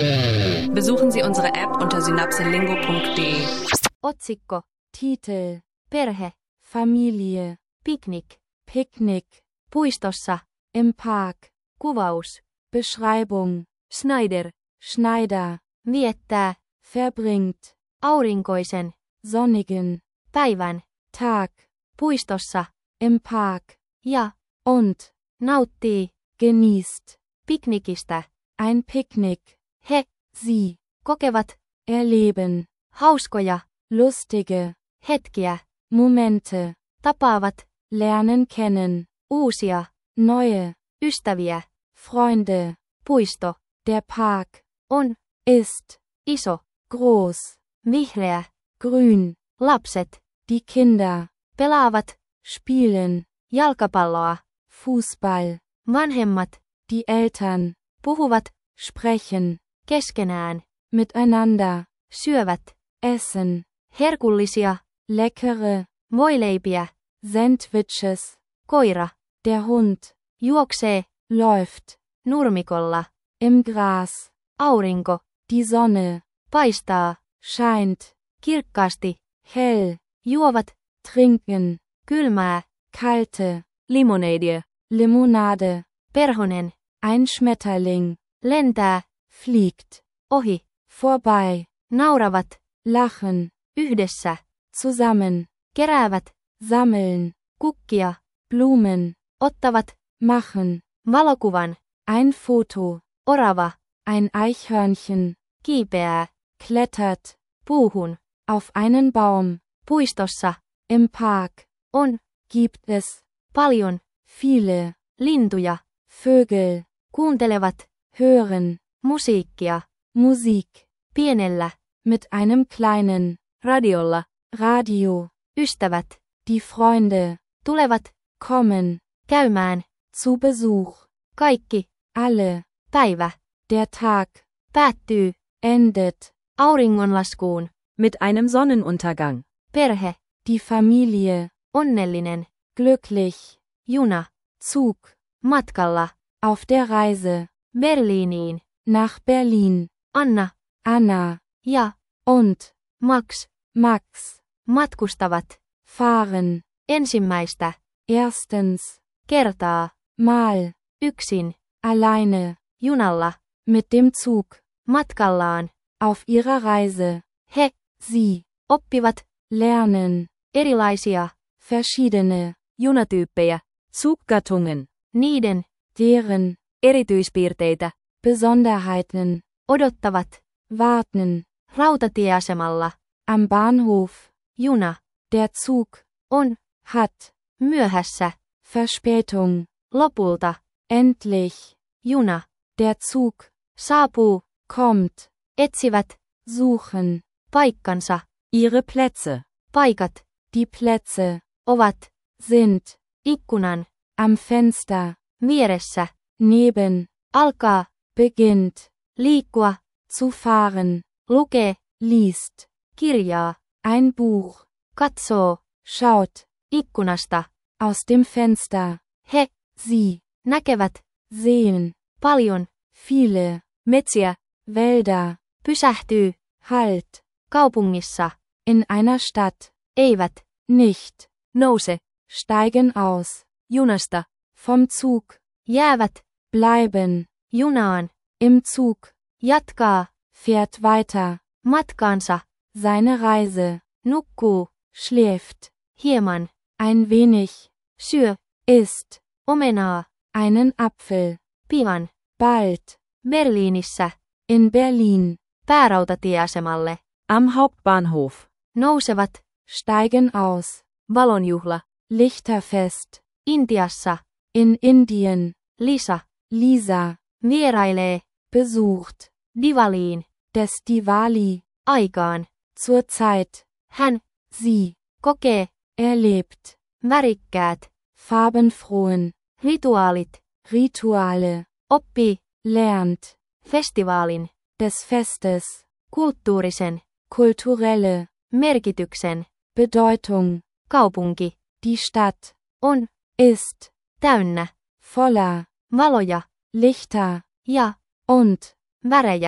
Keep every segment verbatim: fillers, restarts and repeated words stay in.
Besuchen Sie unsere App unter synapselingo punkt de. Otsikko, Titel, perhe, Familie, Picknick, Picknick, puistossa, im Park, kuvaus, Beschreibung, Schneider, Schneider, viettää, verbringt, aurinkoisen, sonnigen, päivän, Tag, puistossa, im Park, ja, und, nauttii, genießt, piknikistä, ein Picknick, he, sie, kokevat, erleben, hauskoja, lustige, hetkiä, Momente, tapaavat, lernen kennen, uusia, neue, ystäviä, Freunde, puisto, der Park, on, ist, iso, groß, vihreä, grün, lapset, die Kinder, pelaavat, spielen, jalkapalloa, Fußball, vanhemmat, die Eltern, puhuvat, sprechen, keskenään, miteinander, syövät, essen, herkullisia, leckere, voileipiä, Sandwiches, koira, der Hund, juoksee, läuft, nurmikolla, im Gras, aurinko, die Sonne, paistaa, scheint, kirkkaasti, hell, juovat, trinken, kylmää, kalte, limonade, Limonade, perhonen, ein Schmetterling, lentää, fliegt, ohi, vorbei, nauravat, lachen, yhdessä, zusammen, keräävät, sammeln, kukkia, Blumen, ottavat, machen, valokuvan, ein Foto, orava, ein Eichhörnchen, kiipeää, klettert, puuhun, auf einen Baum, puistossa, im Park, on, gibt es, paljon, viele, lintuja, Vögel, kuuntelevat, hören, musiikkia, Musik, pienellä, mit einem kleinen, radiolla, Radio, ystävät, die Freunde, tulevat, kommen, käymään, zu Besuch, kaikki, alle, päivä, der Tag, päättyy, endet, auringonlaskuun, mit einem Sonnenuntergang, perhe, die Familie, onnellinen, glücklich, juna, Zug, matkalla, auf der Reise, Berliiniin, nach Berlin, Anna, Anna, ja, und, Max, Max, matkustavat, fahren, ensimmäistä, erstens, kertaa, mal, yksin, alleine, junalla, mit dem Zug, matkallaan, auf ihrer Reise, he, sie, oppivat, lernen, erilaisia, verschiedene, junatyyppejä, Zuggattungen, niiden, deren, erityispiirteitä, Besonderheiten, odottavat, warten, rautatieasemalla, am Bahnhof, juna, der Zug, on, hat, myöhässä, Verspätung, lopulta, endlich, juna, der Zug, saapuu, kommt, etsivät, suchen, paikkansa, ihre Plätze, paikat, die Plätze, ovat, sind, ikkunan, am Fenster, vieressä, neben, alkaa, beginnt, liikkua, zu fahren, lukee, liest, kirjaa, ein Buch, katsoo, schaut, ikkunasta, aus dem Fenster, he, sie, näkevät, sehen, paljon, viele, metsiä, Wälder, pysähtyy, halt, kaupungissa, in einer Stadt, eivät, nicht, nouse, steigen aus, junasta, vom Zug, jäävät, bleiben, junaan, im Zug, jatkaa, fährt weiter, matkaansa, seine Reise, nukkuu, schläft, hieman, ein wenig, syö, isst, omenaa, einen Apfel, pian, bald, Berliinissä, in Berlin, päärautatieasemalle, am Hauptbahnhof, nousevat, steigen aus, valonjuhla, Lichterfest, Intiassa, in Indien, Lisa, Lisa, vierailee, besucht, Diwaliin, des Diwali, aikaan, zur Zeit, hän, sie, kokee, erlebt, värikkäät, farbenfrohen, rituaalit, Rituale, oppii, lernt, festivaalin, des Festes, kulttuurisen, kulturelle, merkityksen, Bedeutung, kaupunki, die Stadt, on, ist, täynnä, voller, valoja, Lichter, ja, und, värejä,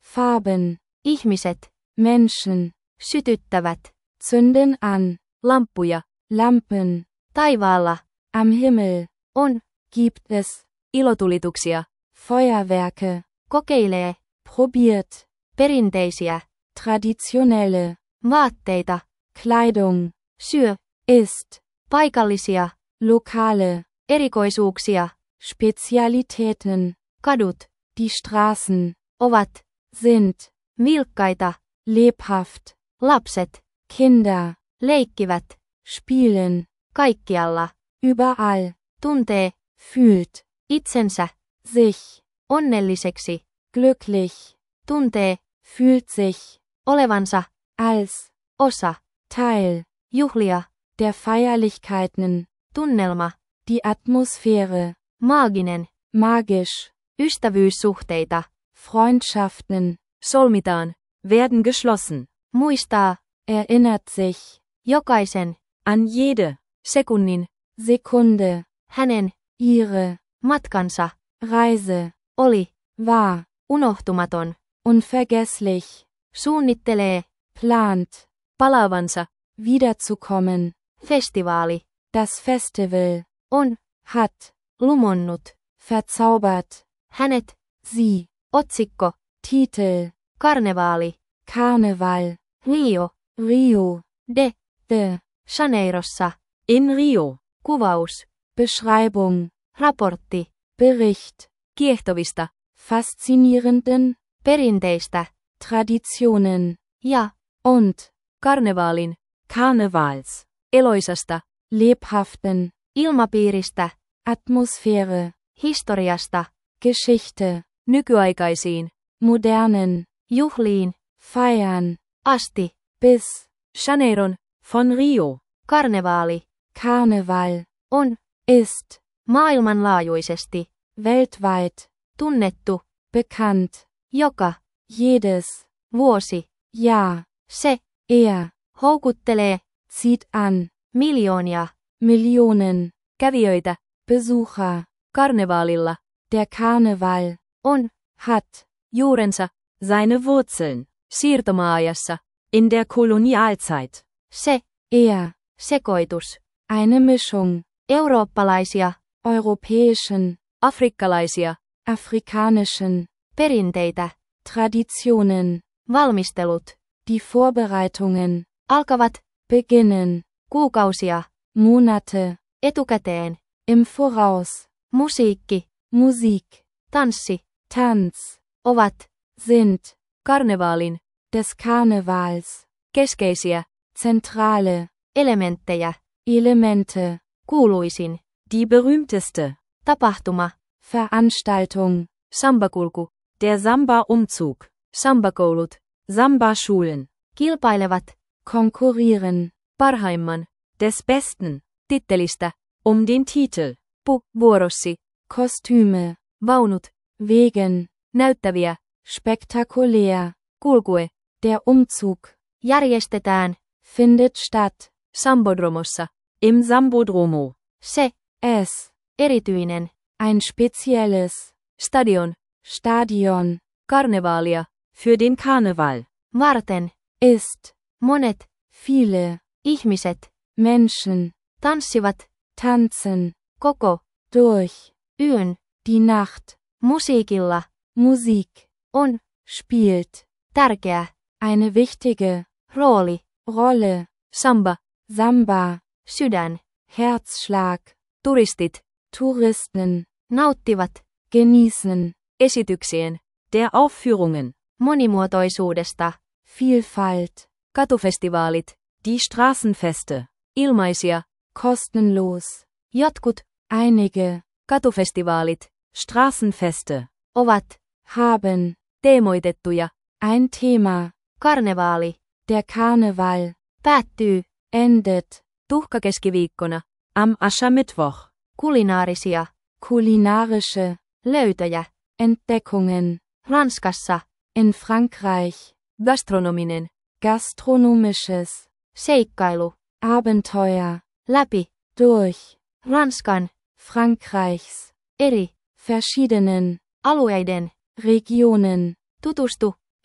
Farben. Ihmiset. Menschen. Sytyttävät. Zünden an. Lamppuja. Lampen. Taivaalla. Am Himmel. On. Gibt es. Ilotulituksia. Feuerwerke. Kokeilee. Probiert. Perinteisiä. Traditionelle. Vaatteita. Kleidung. Syö. Ist. Paikallisia. Lokale. Erikoisuuksia. Spezialitäten. Kadut. Die Straßen. Ovat. Sind. Vilkkaita. Lebhaft. Lapset. Kinder. Leikkivät. Spielen. Kaikkialla. Überall. Tuntee. Fühlt. Itsensä. Sich. Onnelliseksi. Glücklich. Tuntee. Fühlt sich. Olevansa. Als. Osa. Teil. Juhlia. Der Feierlichkeiten. Tunnelma. Die Atmosphäre. Maaginen. Magisch. Ystävyyssuhteita. Freundschaften. Solmitaan. Werden geschlossen. Muistaa. Erinnert sich. Jokaisen. An jede. Sekunnin. Sekunde. Hänen. Ihre. Matkansa. Reise. Oli. War. Unohtumaton. Unvergesslich. Suunnittelee. Plant. Palaavansa. Wiederzukommen. Festivaali. Das Festival. On. Hat. Lumonnut. Verzaubert. Hänet. Sie. Otsikko. Titel. Karnevaali. Karneval. Rio. Rio. De. De. Janeirossa. In Rio. Kuvaus. Beschreibung. Raportti. Bericht. Kiehtovista. Faszinierenden. Perinteistä. Traditionen. Ja. Und. Karnevaalin. Karnevals. Eloisasta. Lebhaften. Ilmapiiristä. Atmosphäre. Historiasta. Geschichte. Nykyaikaisiin. Modernen. Juhliin. Feiern. Asti. Bis. Janeiron. Von Rio. Karnevaali. Karneval. On. Ist. Maailmanlaajuisesti. Weltweit. Tunnettu. Bekannt. Joka. Jedes. Vuosi. Ja. Se. Er. Houkuttelee. Zieht an. Miljoonia. Millionen. Kävijöitä. Besucher. Karnevaalilla. Der Karneval. On. Hat. Juurensa. Seine Wurzeln. Siirtomaajassa. In der Kolonialzeit. Se. Er. Sekoitus. Eine Mischung. Eurooppalaisia. Europäischen. Afrikkalaisia. Afrikanischen. Perinteitä. Traditionen. Valmistelut. Die Vorbereitungen. Alkavat. Beginnen. Kuukausia. Monate. Etukäteen. Im Voraus. Musiikki. Musik. Tanssi. Tanz. Ovat. Sind. Karnevaalin. Des Karnevals. Keskeisiä. Zentrale. Elementtejä. Elemente. Kuuluisin. Die berühmteste. Tapahtuma. Veranstaltung. Sambakulku. Der Samba-Umzug. Sambakoulut. Samba-Schulen. Kilpailevat. Konkurrieren. Parhaimman. Des Besten. Tittelistä. Um den Titel. Pu. Vuorossi. Kostüme. Vaunut. Wegen. Näyttäviä. Spektakulär. Kulkue. Der Umzug. Järjestetään. Findet statt. Sambodromossa. Im Sambodromo. Se. Es. Erityinen. Ein spezielles. Stadion. Stadion. Karnevaalia. Für den Karneval. Varten. Ist. Monet. Viele. Ihmiset. Menschen. Tanssivat. Tanzen. Koko. Durch. Yön. Die Nacht. Musiikilla. Musik. On. Spielt. Tärkeä. Eine wichtige. Rooli. Rolle. Samba. Samba. Sydän. Herzschlag. Turistit. Touristen. Nauttivat. Genießen. Esityksien. Der Aufführungen. Monimuotoisuudesta. Vielfalt. Katufestivaalit. Die Straßenfeste. Ilmaisia. Kostenlos. Jotkut. Einige. Katufestivaalit. Straßenfeste. Ovat. Haben. Teemoitettuja. Ein Thema. Karnevaali. Der Karneval. Päättyy. Endet. Tuhkakeskiviikkona. Am Aschermittwoch. Kulinaarisia. Kulinarische. Löytöjä. Entdeckungen. Ranskassa. In Frankreich. Gastronominen. Gastronomisches. Seikkailu. Abenteuer. Läpi. Durch. Ranskan. Frankreichs. Eri. Verschiedenen. Alueiden. Regionen. Tutustu.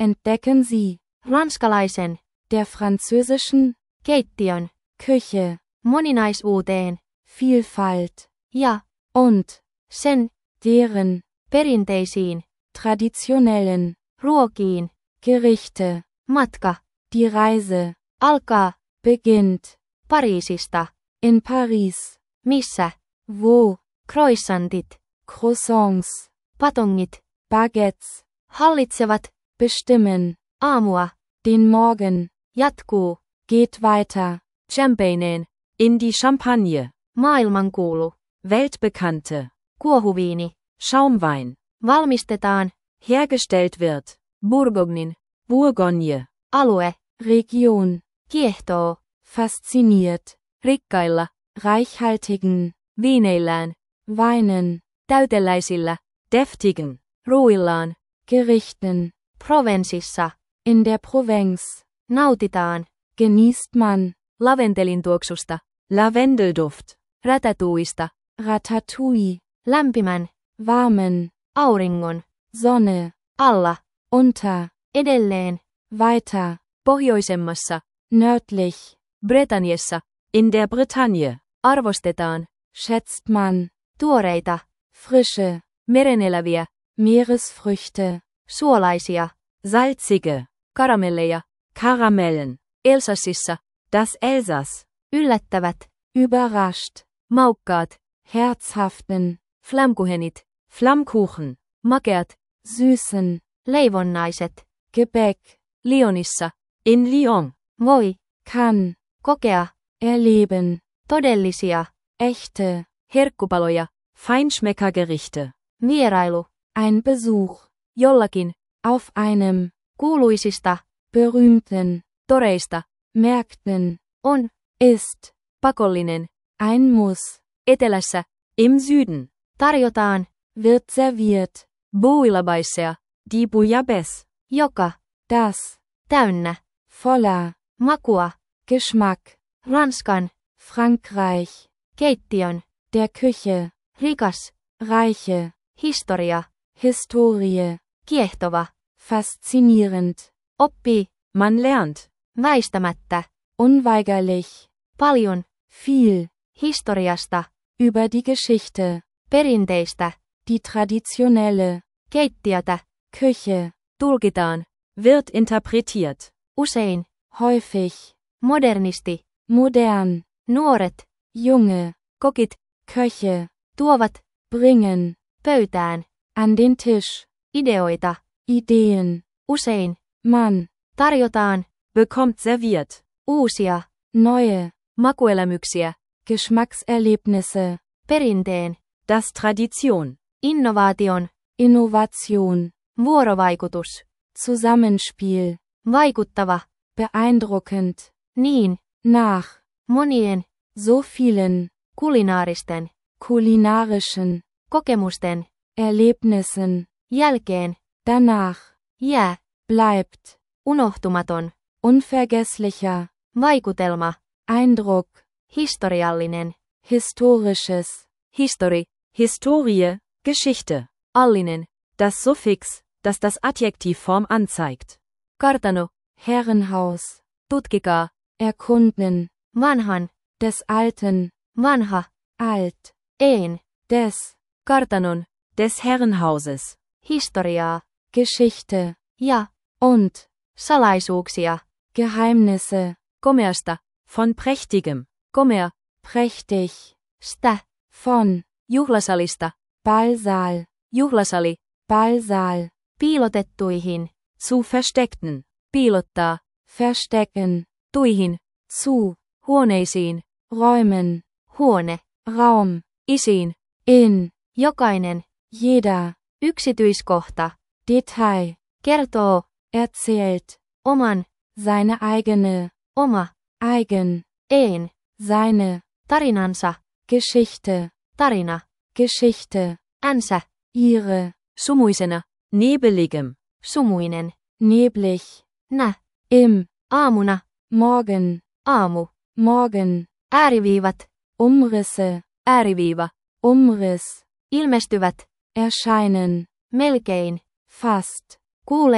Entdecken Sie ranskalaisen der französischen keittiön Küche moninaisuuteen Vielfalt ja und sen deren perinteisiin traditionellen ruokiin. Gerichte. Matka Die Reise alkaa beginnt Pariisista, in Paris, missä wo croissantit, Croissants, patongit Baguettes hallitsevat bestimmen aamua, den Morgen, jatkuu geht weiter champagneen, In die Champagne. maailmankuulu, Weltbekannte. kuohuviini, Schaumwein. valmistetaan Hergestellt wird. Bourgognin Bourgogne. alue, Region, kiehtoo, fasziniert, rikkailla, reichhaltigen viineillään, Weinen, täyteläisillä, Deftigen. ruuillaan, Gerichten, Provensissa, in der Provence, nautitaan, genießt man laventelin tuoksusta, Lavendelduft. rätätuista, Ratatouille, lämpimän, warmen, auringon, Sonne, alla, unter, edelleen, weiter, pohjoisemmassa, nördlich, Britanniassa, In der Bretagne. arvostetaan, schätzt man, tuoreita, frische, mereneläviä, Meeresfrüchte, suolaisia, Salzige. karamelleja, Karamellen. Elsassissa, Das Elsass. yllättävät, überrascht, maukkaat, herzhaften, flämkuhenit, Flammkuchen. makeat, süßen, leivonnaiset, Gebäck, Lyonissa, In Lyon. voi, kann, kokea, erleben, todellisia, echte, herkkupaloja, Feinschmeckergerichte. vierailu, ein Besuch, jollakin, auf einem, kuuluisista, berühmten, toreista, Märkten, on, ist, pakollinen, ein Muss, etelässä, Im Süden. tarjotaan, wird serviert, bouillabaissea, Die Bouillabaisse. joka, das, täynnä, voller, makua, Geschmack, Ranskan, Frankreich, keittiön, der Küche, rikas, reiche, historia, Historie, kiehtova, faszinierend, oppii, Man lernt. väistämättä, unweigerlich, paljon, viel, historiasta, über die Geschichte, perinteistä, die traditionelle, keittiötä, Küche, tulkitaan, Wird interpretiert. usein, häufig, modernisti, modern, nuoret, junge, kokit, Köche, tuovat, bringen, pöytään, an den Tisch, ideoita, Ideen, usein, man, tarjotaan, Bekommt serviert. uusia, neue, makuelämyksiä, Geschmackserlebnisse, perinteen, Das Tradition. innovaation, Innovation, vuorovaikutus, Zusammenspiel, vaikuttava, beeindruckend, niin, nach, monien, so vielen, kulinaaristen, kulinarischen, kokemusten, Erlebnissen, jälkeen, danach, jää, bleibt, unohtumaton, unvergesslicher, vaikutelma, Eindruck, historiallinen, historisches, histori, Historie. Geschichte. allinen, Das Suffix, das das Adjektivform anzeigt. kartano, Herrenhaus, tutkikaa, erkunden, vanhan, des Alten, vanha, alt, een, des, kartanon, Des Herrenhauses. historiaa, Geschichte, ja, und, salaisuuksia, Geheimnisse, komeasta, Von prächtigem. komea, prächtig, stä, von, juhlasalista, Ballsaal, juhlasali, Ballsaal, piilotettuihin, Zu versteckten. piilottaa, verstecken, tuihin, zu, huoneisiin, räumen, huone, Raum, isiin, in, jokainen, jeder, yksityiskohta, Detail, kertoo, erzählt, oman, seine eigene, oma, eigen, een, seine, tarinansa, Geschichte, tarina, Geschichte, änsä, ihre, sumuisena, Nebeligem. sumuinen, neblig, nä, im, aamuna, Morgen, aamu, Morgen, ääriviivat, Umrisse, ääriviiva, Umriss, ilmestyvät, erscheinen, melkein, fast, kuulee,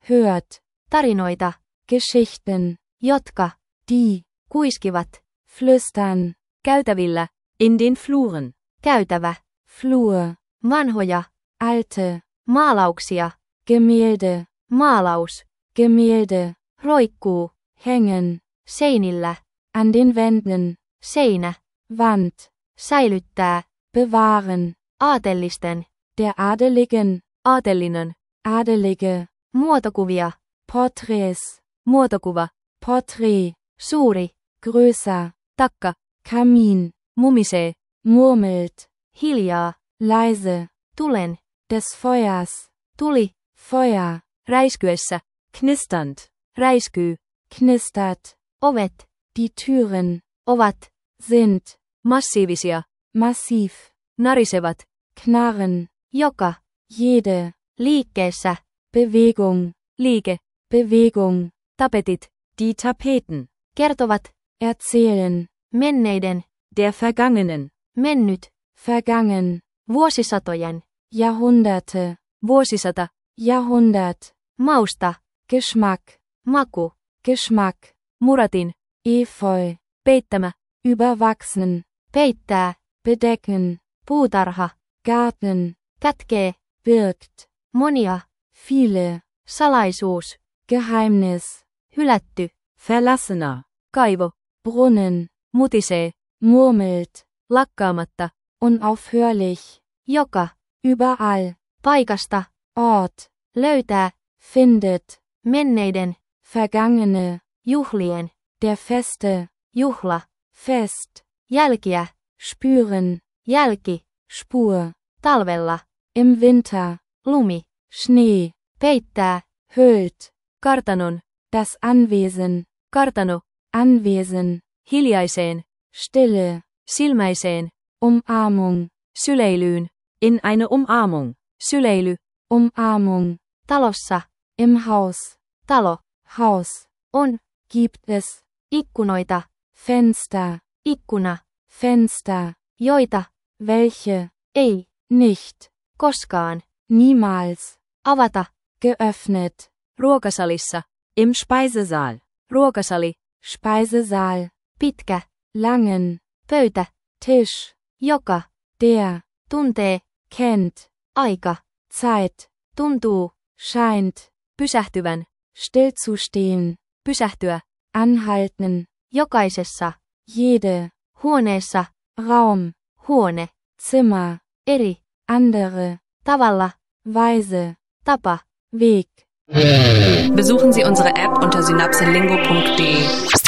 hört, tarinoita, Geschichten, jotka, die, kuiskivat, flüstern, käytävillä, in den Fluren, käytävä, Flur, vanhoja, alte, maalauksia, Gemälde, maalaus, Gemälde, roikkuu, hängen, seinillä, an den Wänden, seinä, Wand, säilyttää, bewahren, aatellisten, der Adeligen, aatellinen, Adelige, muotokuvia, Porträts, muotokuva, Porträt, suuri, größer, takka, Kamin, mumisee, murmelt, hiljaa, leise, tulen, des Feuers, tuli, Feuer, räiskyessä, knisternd, räiskyy, knistert, ovet, die Türen, ovat, sind, massiivisia, massiv, narisevat, knarren, joka, jede, liikkeessä, Bewegung, liike, Bewegung, tapetit, die Tapeten, kertovat, erzählen, menneiden, der Vergangenen, mennyt, vergangen, vuosisatojen, Jahrhunderte, vuosisata, Jahrhundert, mausta, Geschmack, maku, Geschmack, muratin, Efeu, peittämä, überwachsen, peittää, bedecken, puutarha, Garten, kätkee, birgt, monia, viele, salaisuus, Geheimnis, hylätty, verlassener, kaivo, Brunnen, mutisee, murmelt, lakkaamatta, unaufhörlich, joka, überall, paikasta, Ort, löytää, findet, menneiden, vergangene, juhlien, der Feste, juhla, Fest, jälkiä, spüren, jälki, Spur, talvella, im Winter, lumi, Schnee, peittää, hüllt, kartanon, das Anwesen, kartano, Anwesen, hiljaiseen, Stille, silmäiseen, Umarmung, syleilyyn, in eine Umarmung, syleily, Umarmung, talossa, im Haus, talo, Haus, on, gibt es, ikkunoita, Fenster, ikkuna, Fenster, joita, welche, ei, nicht, koskaan, niemals, avata, geöffnet, ruokasalissa, im Speisesaal, ruokasali, Speisesaal, pitkä, langen, pöytä, Tisch, joka, der, tuntee, kennt, aika, Zeit, tuntuu, scheint, pysähtyvän, stillzustehen, pysähtyä, anhalten, jokaisessa, jede, huoneessa, Raum, huone, Zimmer, eri, andere, tavalla, Weise, tapa. Weg. Besuchen Sie unsere App unter synapselingo punkt de.